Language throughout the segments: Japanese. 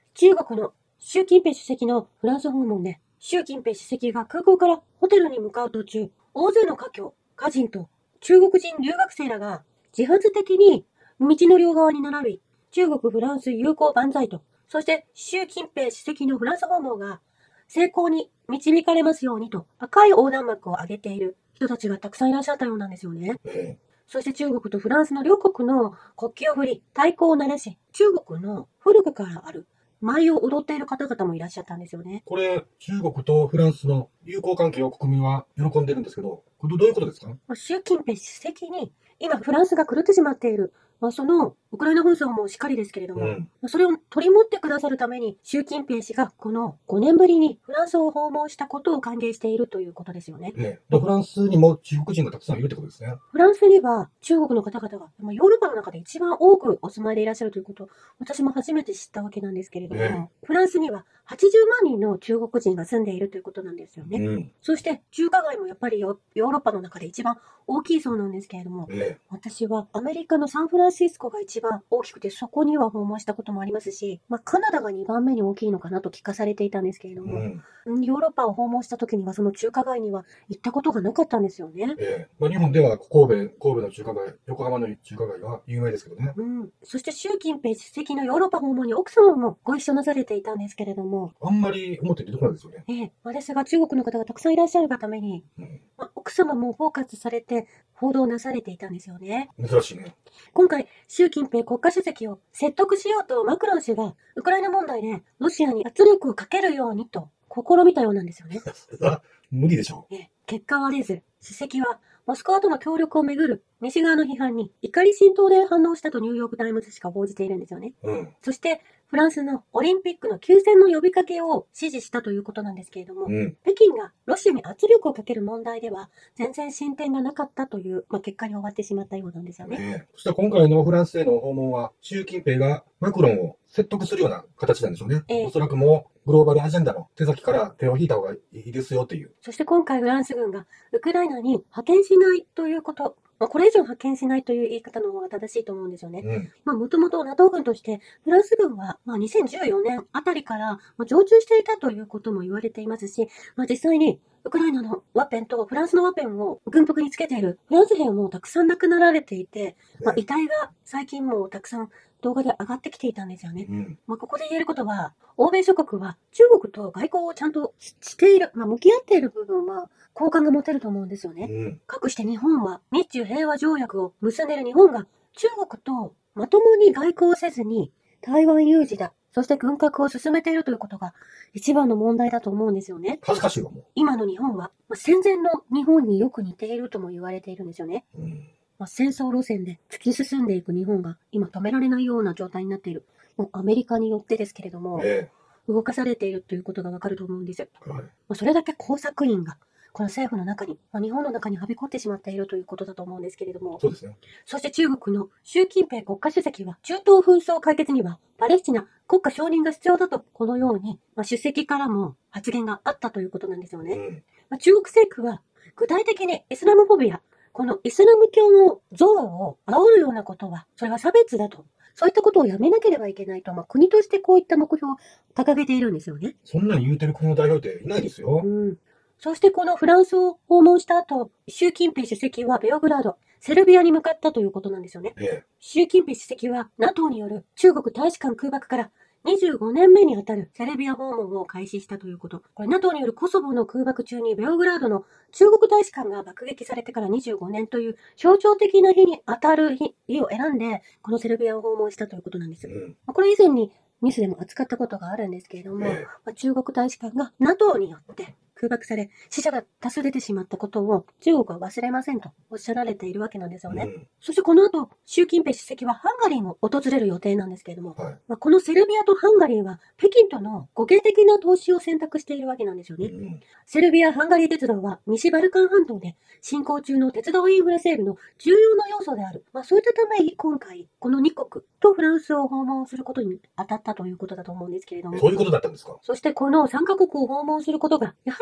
中国の習近平主席のフランス訪問で、習近平主席が空港からホテルに向かう途中、大勢の華僑、華人と中国人留学生らが自発的に道の両側に並び、中国・フランス友好万歳と、そして習近平主席のフランス訪問が成功に導かれますようにと赤い横断幕を上げている人たちがたくさんいらっしゃったようなんですよね。そして中国とフランスの両国の国旗を振り、太鼓を鳴らし、中国の古くからある舞を踊っている方々もいらっしゃったんですよね。 これ、中国とフランスの友好関係を国民は喜んでるんですけど、これどういうことですか？ 習近平主席に今フランスが狂ってしまっている、そのウクライナ紛争もしっかりですけれども、それを取り持ってくださるために習近平氏がこの5年ぶりにフランスを訪問したことを歓迎しているということですよね。 フランスにも中国人がたくさんいるってことですね。 フランスには中国の方々がヨーロッパの中で一番多くお住まいでいらっしゃるということを私も初めて知ったわけなんですけれども、フランスには80万人の中国人が住んでいるということなんですよね。そして中華街もやっぱりヨーロッパの中で一番大きいそうなんですけれども、私はアメリカのサンフランシスコが一番大きくてそこには訪問したこともありますし、カナダが2番目に大きいのかなと聞かされていたんですけれども、ヨーロッパを訪問した時にはその中華街には行ったことがなかったんですよね。 日本では神戸の中華街、横浜の中華街は有名ですけどね。 そして習近平主席のヨーロッパ訪問に奥様もご一緒なされていたんですけれども、 あんまり表に出てこないですよね。 ですが中国の方がたくさんいらっしゃるがために、奥様もフォーカスされて報道なされていたんですよね。 珍しいね。 今回、習近平国家主席を説得しようとマクロン氏がウクライナ問題でロシアに圧力をかけるようにと試みたようなんですよね。 無理でしょう。 結果は出ず、主席はモスクワとの協力をめぐる西側の批判に怒り心頭で反応したとニューヨークタイムズ紙が報じているんですよね。そしてフランスのオリンピックの休戦の呼びかけを支持したということなんですけれども、北京がロシアに圧力をかける問題では全然進展がなかったという、結果に終わってしまったようなんですよね。 そして今回のフランスへの訪問は習近平がマクロンを説得するような形なんでしょうね。おそらくもうグローバルアジェンダの手先から手を引いた方がいいですよという。 そして今回フランス軍がウクライナに派遣しないということ、これ以上派遣しないという言い方の方が正しいと思うんですよね。もともと NATO 軍としてフランス軍は2014年あたりから常駐していたということも言われていますし、実際にウクライナのワッペンとフランスのワッペンを軍服につけているフランス兵もたくさん亡くなられていて、遺体が最近もたくさん動画で上がってきていたんですよね。ここで言えることは、欧米諸国は中国と外交をちゃんとしている、向き合っている部分は好感が持てると思うんですよね。かくして日本は日中平和条約を結んでいる日本が中国とまともに外交をせずに台湾有事だ、そして軍拡を進めているということが一番の問題だと思うんですよね。 恥ずかしいわもう。 今の日本は、戦前の日本によく似ているとも言われているんですよね。戦争路線で突き進んでいく日本が今止められないような状態になっている。もうアメリカによってですけれども、動かされているということがわかると思うんですよ。それだけ工作員がこの政府の中に、日本の中にはびこってしまっているということだと思うんですけれども、 そうですね。 そして中国の習近平国家主席は中東紛争解決にはパレスチナ国家承認が必要だとこのように、出席からも発言があったということなんですよね。中国政府は具体的にイスラムフォビア、このイスラム教の像を煽るようなことは、それは差別だと。そういったことをやめなければいけないと、国としてこういった目標を掲げているんですよね。 そんなに言うてる国の代表っていないですよ。 そしてこのフランスを訪問した後、習近平主席はベオグラード、セルビアに向かったということなんですよね。習近平主席は NATO による中国大使館空爆から25年目にあたるセルビア訪問を開始したということ。これ NATO によるコソボの空爆中にベオグラードの中国大使館が爆撃されてから25年という象徴的な日に当たる日を選んで、このセルビアを訪問したということなんですよ。これ以前にニュースでも扱ったことがあるんですけれども、中国大使館が NATO によって空爆され、死者が多数出てしまったことを中国は忘れませんとおっしゃられているわけなんですよね。そしてこの後、習近平主席はハンガリーも訪れる予定なんですけれども、このセルビアとハンガリーは北京との互恵的な投資を選択しているわけなんですよね。セルビア・ハンガリー鉄道は西バルカン半島で進行中の鉄道インフラ整備の重要な要素である。そういったために今回、この2国とフランスを訪問することに当たったということだと思うんですけれども。 そういうことだったんですか。 そしてこの3カ国を訪問することが、やはり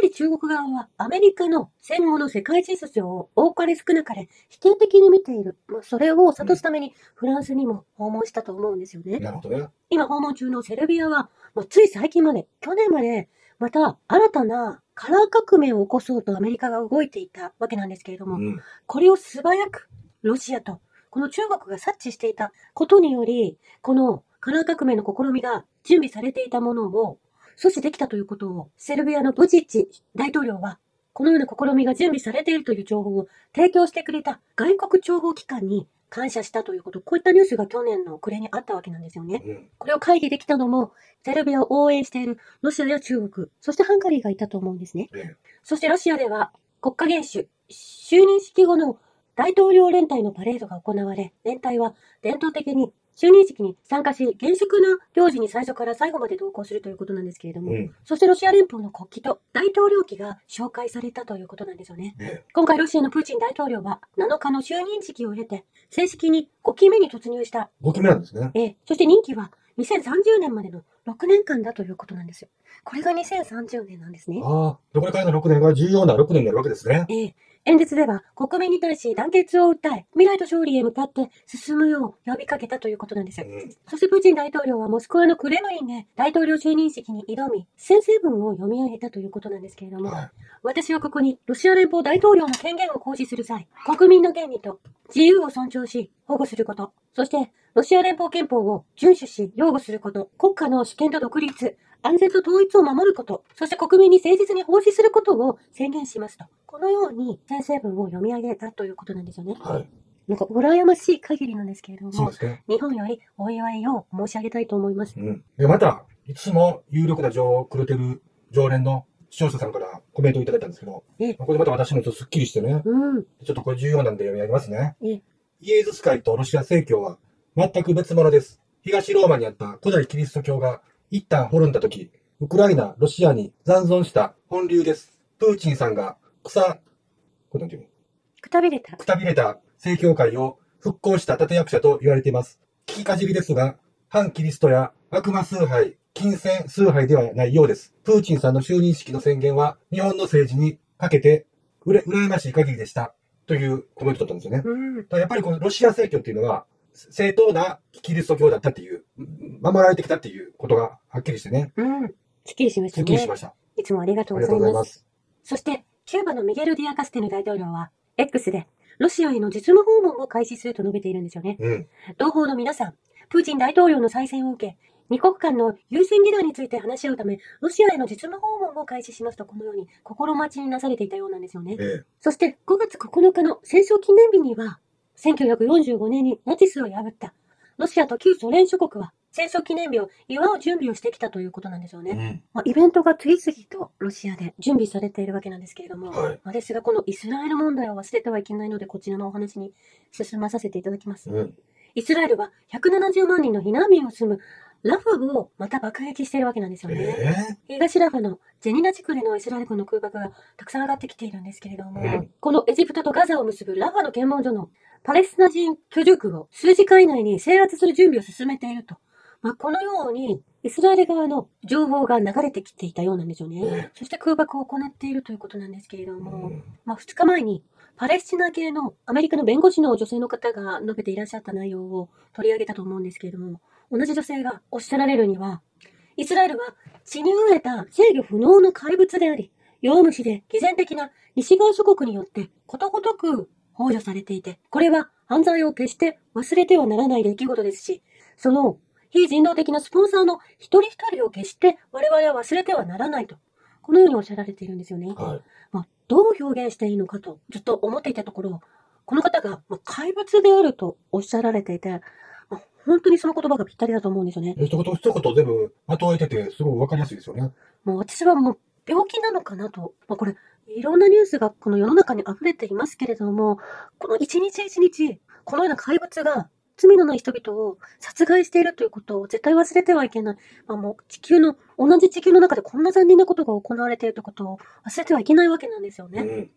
し中国側はアメリカの戦後の世界秩序を多かれ少なかれ否定的に見ている。それを諭すためにフランスにも訪問したと思うんですよね。 なるほどね。 今訪問中のセルビアは、つい最近まで、去年まで、また新たなカラー革命を起こそうとアメリカが動いていたわけなんですけれども、これを素早くロシアとこの中国が察知していたことにより、このカラー革命の試みが準備されていたものを阻止できたということを、セルビアのブチッチ大統領は、このような試みが準備されているという情報を提供してくれた外国諜報機関に感謝したということ、こういったニュースが去年の暮れにあったわけなんですよね。これを会議できたのも、セルビアを応援しているロシアや中国、そしてハンガリーがいたと思うんですね。そしてロシアでは国家元首、就任式後の大統領連隊のパレードが行われ、連隊は伝統的に就任式に参加し、厳粛な行事に最初から最後まで同行するということなんですけれども、そしてロシア連邦の国旗と大統領旗が紹介されたということなんですよね。今回ロシアのプーチン大統領は7日の就任式を経て、正式に5期目に突入した。 5期目なんですね。 そして任期は2030年までの6年間だということなんですよ。これが2030年なんですね。 これからの6年が重要な6年になるわけですね。 演説では国民に対し団結を訴え、未来と勝利へ向かって進むよう呼びかけたということなんです。そしてプーチン大統領はモスクワのクレムリンで大統領就任式に挑み、宣誓文を読み上げたということなんですけれども、私はここにロシア連邦大統領の権限を行使する際、国民の権利と自由を尊重し、保護すること、そしてロシア連邦憲法を遵守し、擁護すること、国家の主権と独立、安全と統一を守ること、そして国民に誠実に奉仕することを宣言しますと。このように宣誓文を読み上げたということなんですよね。なんか羨ましい限りなんですけれども、日本よりお祝いを申し上げたいと思います。 で、また、いつも有力な情報をくれてる常連の視聴者さんからコメントをいただいたんですけど、これまた私もちょっとスッキリしてね、ちょっとこれ重要なんで読み上げますね。イエズス会とロシア正教は全く別物です。東ローマにあった古代キリスト教が一旦滅んだとき、ウクライナ、ロシアに残存した本流です。プーチンさんがくたびれた正教会を復興した立役者と言われています。聞きかじりですが、反キリストや悪魔崇拝、金銭崇拝ではないようです。プーチンさんの就任式の宣言は日本の政治にかけて羨ましい限りでした。というコメントだったんですよね。やっぱりこのロシア正教っていうのは、正当なキリスト教だったっていう、守られてきたっていうことがはっきりしてね。 すっきりしましたね。 すっきりしました。 いつもありがとうございます。そして、キューバのミゲル・ディアカステヌ大統領は、X で、ロシアへの実務訪問を開始すると述べているんですよね。同胞の皆さん、プーチン大統領の再選を受け、二国間の優先議題について話し合うため、ロシアへの実務訪問を開始しますと、このように心待ちになされていたようなんですよね。そして5月9日の戦勝記念日には、1945年にナチスを破ったロシアと旧ソ連諸国は戦勝記念日を祝う準備をしてきたということなんですよね。イベントが次々とロシアで準備されているわけなんですけれども、ですがこのイスラエル問題を忘れてはいけないので、こちらのお話に進まさせていただきます。イスラエルは170万人の避難民を住むラファをまた爆撃しているわけなんですよね。東ラファのジェニナ地区でのイスラエル軍の空爆がたくさん上がってきているんですけれども、このエジプトとガザを結ぶラファの検問所のパレスチナ人居住区を数時間以内に制圧する準備を進めていると。このようにイスラエル側の情報が流れてきていたようなんですよね。そして空爆を行っているということなんですけれども、2日前にパレスチナ系のアメリカの弁護士の女性の方が述べていらっしゃった内容を取り上げたと思うんですけれども、同じ女性がおっしゃられるには、イスラエルは血に飢えた制御不能の怪物であり、弱虫で偽善的な西側諸国によってことごとく幇助されていて、これは犯罪を決して忘れてはならない出来事ですし、その非人道的なスポンサーの一人一人を決して我々は忘れてはならないと、このようにおっしゃられているんですよね。どう表現していいのかとずっと思っていたところ、この方が怪物であるとおっしゃられていて、本当にその言葉がぴったりだと思うんですよね。 一言全部まとえててすごいわかりやすいですよね。 私は病気なのかなと、これいろんなニュースがこの世の中に溢れていますけれども、この一日一日このような怪物が罪のない人々を殺害しているということを絶対忘れてはいけない。同じ地球の中でこんな残忍なことが行われているということを忘れてはいけないわけなんですよね。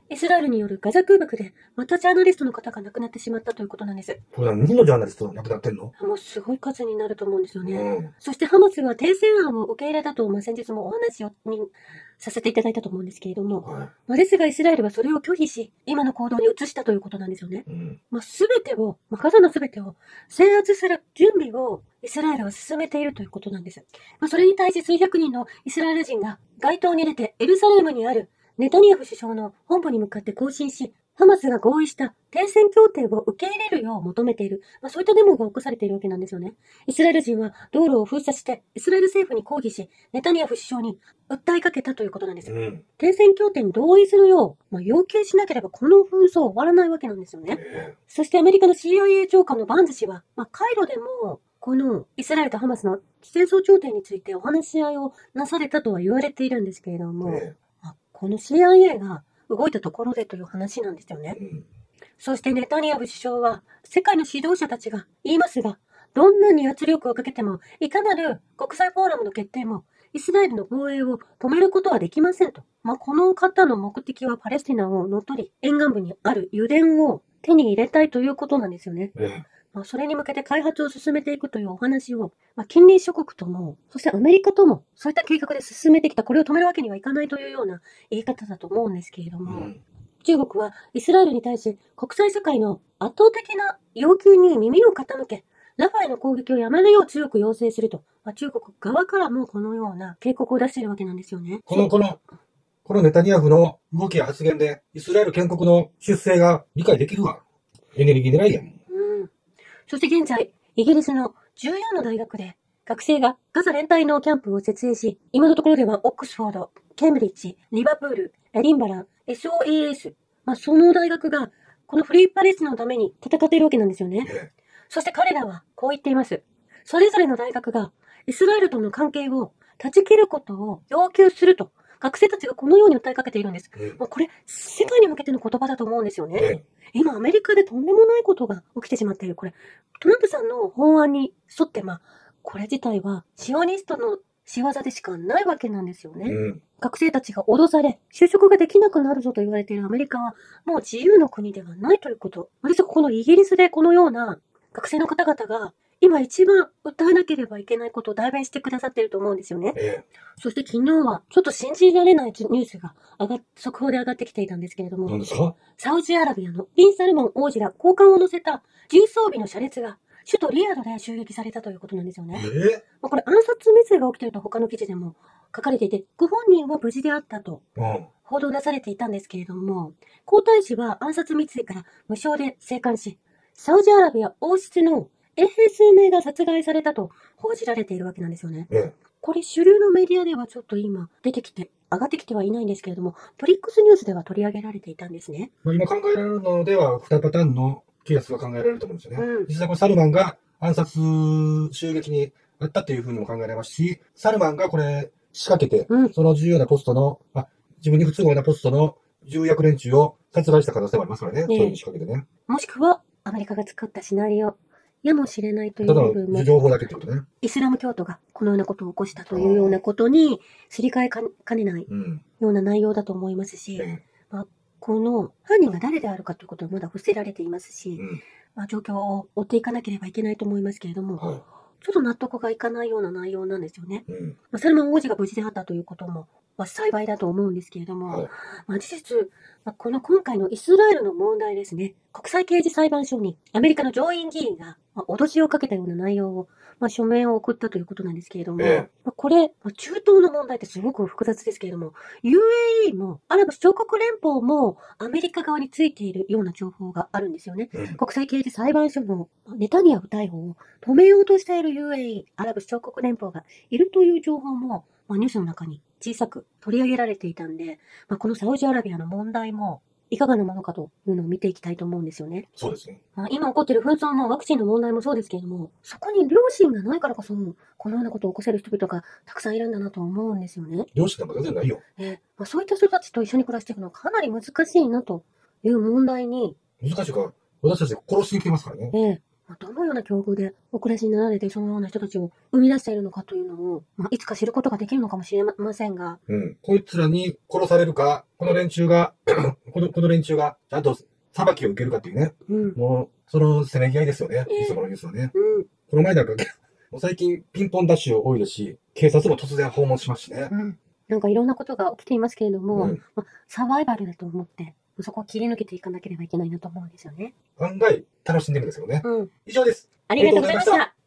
イスラエルによるガザ空爆で、またジャーナリストの方が亡くなってしまったということなんです。 これ何のジャーナリスト亡くなってんの？ もうすごい数になると思うんですよね。そしてハマスは停戦案を受け入れたと、先日もお話をさせていただいたと思うんですけれども、ですがイスラエルはそれを拒否し、今の行動に移したということなんですよね。すべてを、ガザのすべてを制圧する準備をイスラエルは進めているということなんです。それに対し数百人のイスラエル人が街頭に出てエルサレムにあるネタニヤフ首相の本部に向かって行進し、ハマスが合意した停戦協定を受け入れるよう求めている。そういったデモが起こされているわけなんですよね。イスラエル人は道路を封鎖して、イスラエル政府に抗議し、ネタニヤフ首相に訴えかけたということなんです。停戦協定に同意するよう、要求しなければこの紛争は終わらないわけなんですよね。そしてアメリカの CIA 長官のバンズ氏は、カイロでも、このイスラエルとハマスの戦争協定についてお話し合いをなされたとは言われているんですけれども、この CIA が動いたところでという話なんですよね。そしてネタニヤフ首相は世界の指導者たちが言いますが、どんなに圧力をかけても、いかなる国際フォーラムの決定も、イスラエルの防衛を止めることはできませんと。この方の目的はパレスチナを乗っ取り、沿岸部にある油田を手に入れたいということなんですよね。それに向けて開発を進めていくというお話を、近隣諸国とも、そしてアメリカとも、そういった計画で進めてきた、これを止めるわけにはいかないというような言い方だと思うんですけれども、中国はイスラエルに対し国際社会の圧倒的な要求に耳を傾け、ラファへの攻撃をやめるよう強く要請すると、中国側からもこのような警告を出しているわけなんですよね。 このネタニヤフの動きや発言で、イスラエル建国の出世が理解できるわ。エネルギー狙いやん。 そして現在、イギリスの14の大学で学生がガザ連帯のキャンプを設営し、今のところではオックスフォード、ケンブリッジ、リバプール、エディンバラ、SOAS、その大学がこのフリーパレスチナのために戦っているわけなんですよね。そして彼らはこう言っています。それぞれの大学がイスラエルとの関係を断ち切ることを要求すると、学生たちがこのように訴えかけているんです。これ、世界に向けての言葉だと思うんですよね。今、アメリカでとんでもないことが起きてしまっている。これ、トランプさんの法案に沿って、これ自体は、シオニストの仕業でしかないわけなんですよね。学生たちが脅され、就職ができなくなるぞと言われているアメリカは、もう自由の国ではないということ。私はこのイギリスでこのような学生の方々が、今一番訴えなければいけないことを代弁してくださっていると思うんですよね。そして昨日はちょっと信じられないニュースが速報で上がってきていたんですけれども、 何ですか？ サウジアラビアのビン・サルマン王子ら高官を乗せた重装備の車列が首都リヤドで襲撃されたということなんですよね。これ暗殺未遂が起きていると他の記事でも書かれていて、ご本人は無事であったと報道なされていたんですけれども、皇太子は暗殺未遂から無償で生還し、サウジアラビア王室の衛兵数名が殺害されたと報じられているわけなんですよね。これ主流のメディアではちょっと今上がってきてはいないんですけれども、ブリックスニュースでは取り上げられていたんですね。 今考えられるのでは2パターンのケースが考えられると思うんですよね。実際このサルマンが暗殺襲撃にあったっていうふうにも考えられますし、サルマンがこれ仕掛けて、その重要なポストの、自分に不都合なポストの重役連中を殺害した可能性もありますからね。そういう仕掛けてね。 もしくはアメリカが作ったシナリオやもしれないという部分も、 情報だけってことね。 イスラム教徒がこのようなことを起こしたというようなことにすり替えかねないような内容だと思いますし、この犯人が誰であるかということはまだ伏せられていますし、状況を追っていかなければいけないと思いますけれども、ちょっと納得がいかないような内容なんですよね。サルマン王子が無事であったということも、幸いだと思うんですけれども、事実、この今回のイスラエルの問題ですね、国際刑事裁判所にアメリカの上院議員が脅しをかけたような内容を、書面を送ったということなんですけれども、これ、中東の問題ってすごく複雑ですけれども、UAE もアラブ首長国連邦もアメリカ側についているような情報があるんですよね。国際刑事裁判所のネタニヤフ逮捕を止めようとしている UAE、アラブ首長国連邦がいるという情報も、ニュースの中に小さく取り上げられていたんで、このサウジアラビアの問題もいかがなものかというのを見ていきたいと思うんですよね。 そうですね。 今起こっている紛争もワクチンの問題もそうですけれども、そこに良心がないからこそ、このようなことを起こせる人々がたくさんいるんだなと思うんですよね。 良心なんか全然ないよ。 そういった人たちと一緒に暮らしていくのはかなり難しいなという問題に。 難しいか、私たち殺しに来てますからね。 どのような境遇でお暮らしになられて、そのような人たちを生み出しているのかというのを、いつか知ることができるのかもしれませんが。 こいつらに殺されるか、この連中が、この連中が、ちゃんと裁きを受けるかっていうね。もう、そのせめぎ合いですよね。いつものニュースはね。この前なんか、もう最近ピンポンダッシュ多いですし、警察も突然訪問しますしね。 なんかいろんなことが起きていますけれども、サバイバルだと思って、そこを切り抜けていかなければいけないなと思うんですよね。 案外楽しんでるんですよね。以上です。 ありがとうございました。